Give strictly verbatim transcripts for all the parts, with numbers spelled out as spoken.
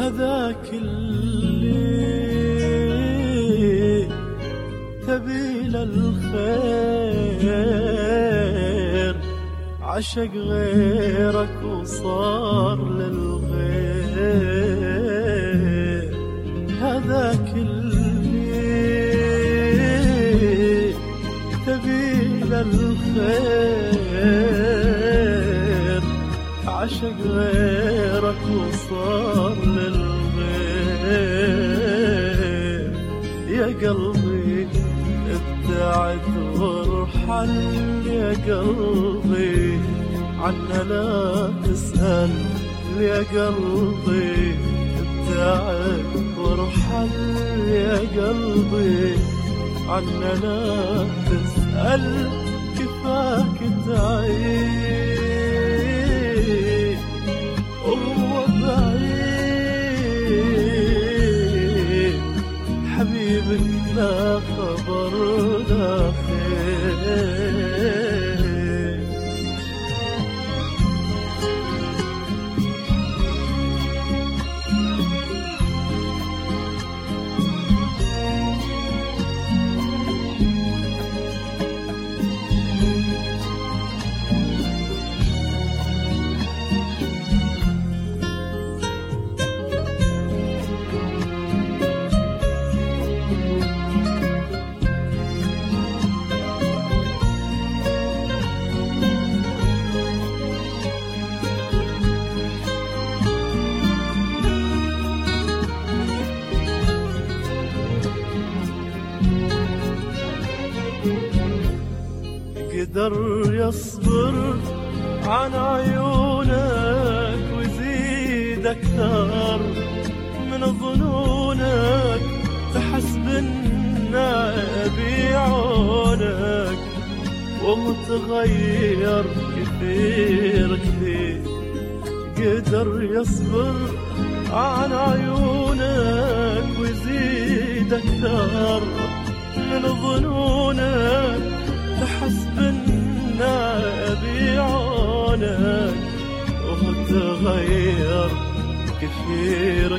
هذاك اللي تبي للخير عشق غيرك وصار للغير. هذاك اللي تبي للخير عشق غيرك وصار للغير. يا قلبي ابتعد وارحل، يا قلبي عنا لا تسأل، يا قلبي ابتعد وارحل، يا قلبي عنا لا تسأل. كفاك تعيش وهو بعيد، حبيبك لا خبر لا خير. قدر يصبر عن عيونك ويزيد أكثر من ظنونك، تحسب النعم بعونك ومتغير كثير كثير. قدر يصبر عن عيونك ويزيد أكثر من ظنونك، تحسب النعم بعونك ومتغير كثير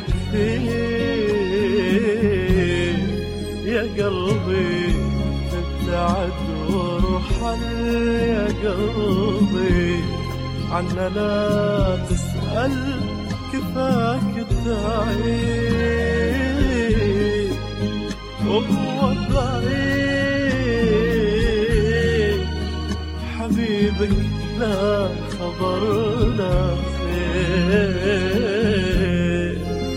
كثير. يا قلبي ابتعد وارحل، يا قلبي عنا لا تسأل. كفاك تعيش وهو بعيد، حبيبك لا خبر لا خير.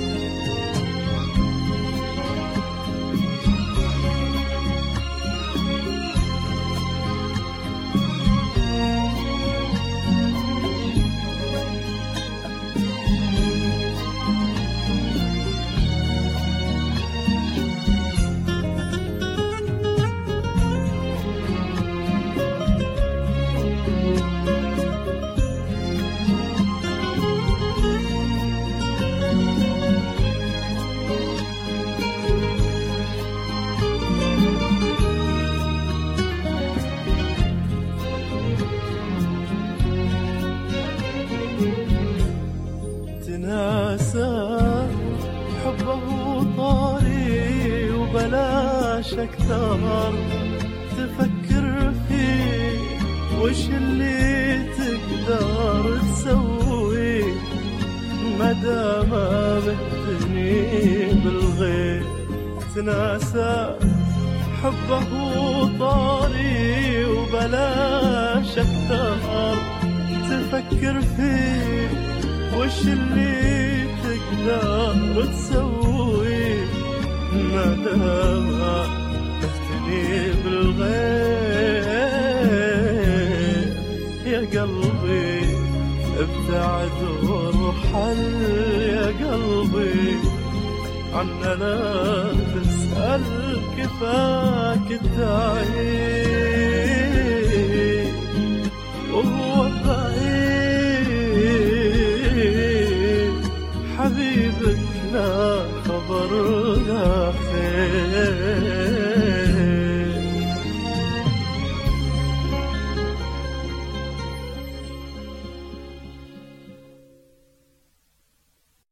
تناسى حبه طاري وبلاش أكثر تفكر فيه، وش اللي تقدر تسوي مدام متني بالغير. تناسى حبه طاري وبلاش أكثر تفكر فيه، وش اللي تقدر تسوي مادام تهتني بالغير. يا قلبي ابتعد وارحل، يا قلبي عنا لا تسأل. كفاك تعيش وهو بعيد، حبيبك لا خبر لا خير.